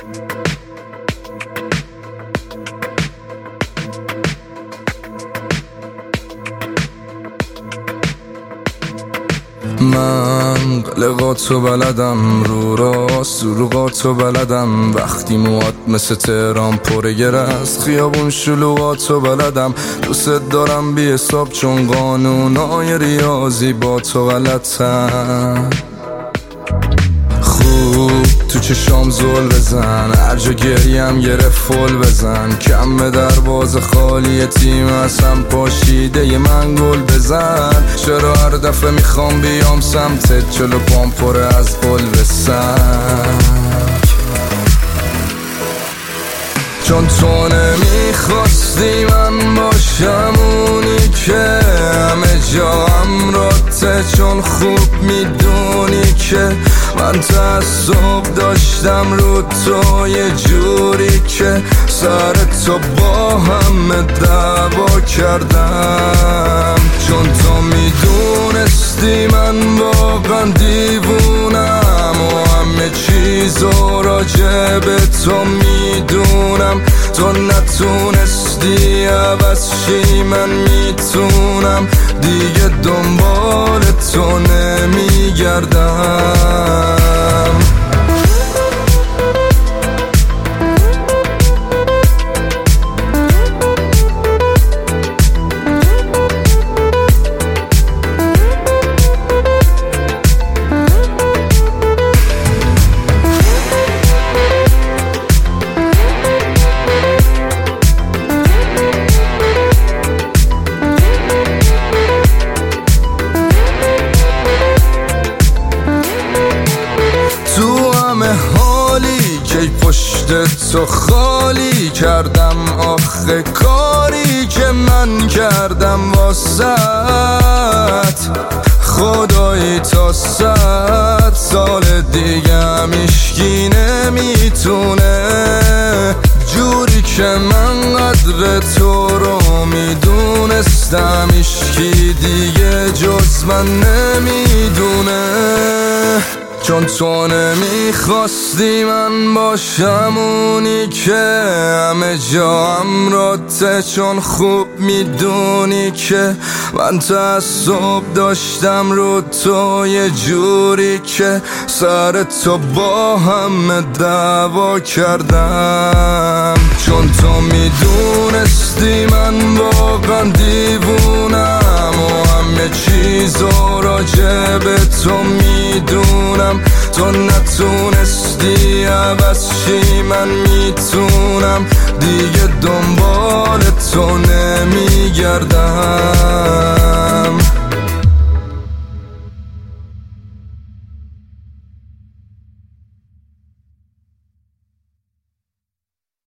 من قلقاتو بلدم، رو راست دروغاتو بلدم، وقتی موات مثل تهران پره گرست خیابون شلوغاتو بلدم. دوست دارم بی حساب چون قانونای ریاضی با تو غلطم. خوب تو چشام زل بزن، هر جا گریم گره فل بزن، کم به دروازه خالی تیم اصلا پاشیده ی من گل بزن. چرا هر دفعه میخوام بیام سمتت جلو پام پره از گل بسن؟ چون تو نمیخواستی من باشم اونی که همه جا امراته، چون خوب میدونی که من تعصب داشتم رو تو یه جوری که سر تو با همه دعوا کردم. چون تو میدونستی من واقعا دیوونم و همه چیزو راجع به تو میدونم. تو نتونستی عوض شی، من میتونم دیگه دنبال تو نمیگردم. کی پشت تو خالی کردم آخه کاری که من کردم واسط. خدایی تا 100 سال دیگه هم هیچکی نمیتونه جوری که من قدر تو رو میدونستم، هیچکی دیگه جز من نمیدونه. چون تو نمیخواستی من باشم اونی که همه جا امراته، چون خوب میدونی که من تعصب داشتم رو تو یه جوری که سر تو با همه دعوا کردم. چون تو میدونستی من واقعا دیوونم و همه چیزو راجع به تو میدونم. تو نتونستی عوض شی، من میتونم دیگه دنبال تو نمیگردم.